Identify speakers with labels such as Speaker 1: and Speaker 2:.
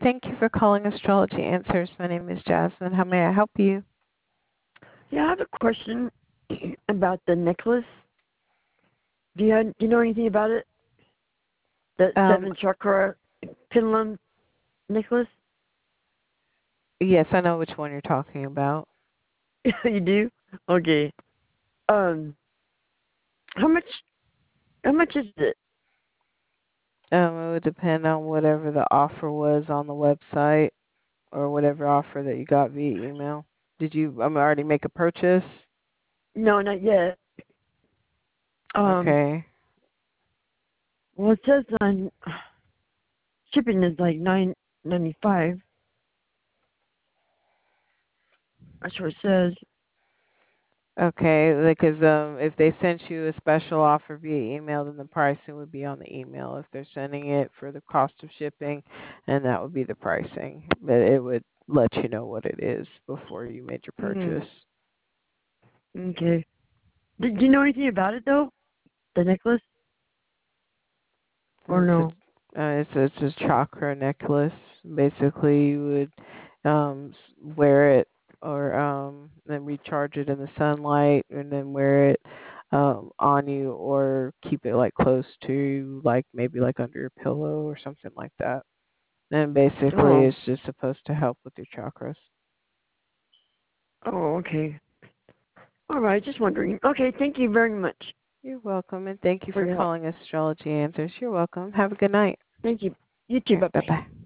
Speaker 1: Thank you for calling Astrology Answers. My name is Jasmine. How may I help you?
Speaker 2: Yeah, I have a question about the necklace. Do you know anything about it? That
Speaker 1: Um,
Speaker 2: seven chakra pendulum necklace?
Speaker 1: yes, I know which one you're talking about.
Speaker 2: You do? Okay. Um, how much? How much is it?
Speaker 1: It would depend on whatever the offer was on the website or whatever offer that you got via email. Did you already make a purchase?
Speaker 2: No, not yet. Um,
Speaker 1: Okay.
Speaker 2: well, it says on shipping is like $9.95. That's what it says.
Speaker 1: Okay, because if they sent you a special offer via email, then the pricing would be on the email. If they're sending it for the cost of shipping, and that would be the pricing. But it would let you know what it is before you made your
Speaker 2: Mm,
Speaker 1: purchase.
Speaker 2: okay. Do you know anything about it though? The necklace or
Speaker 1: It's a
Speaker 2: no?
Speaker 1: it's a chakra necklace. Basically, you would wear it or then recharge it in the sunlight, and then wear it on you, or keep it like close to you, like maybe like under your pillow or something like that. And basically,
Speaker 2: Oh,
Speaker 1: it's just supposed to help with your chakras.
Speaker 2: oh, okay. All right, just wondering. Okay, thank you very much
Speaker 1: You're welcome, and thank you
Speaker 2: for
Speaker 1: for
Speaker 2: your help.
Speaker 1: calling Astrology Answers. You're welcome. Have a good night.
Speaker 2: Thank you. You too.
Speaker 1: All right,
Speaker 2: Bye
Speaker 1: bye
Speaker 2: bye.
Speaker 1: bye.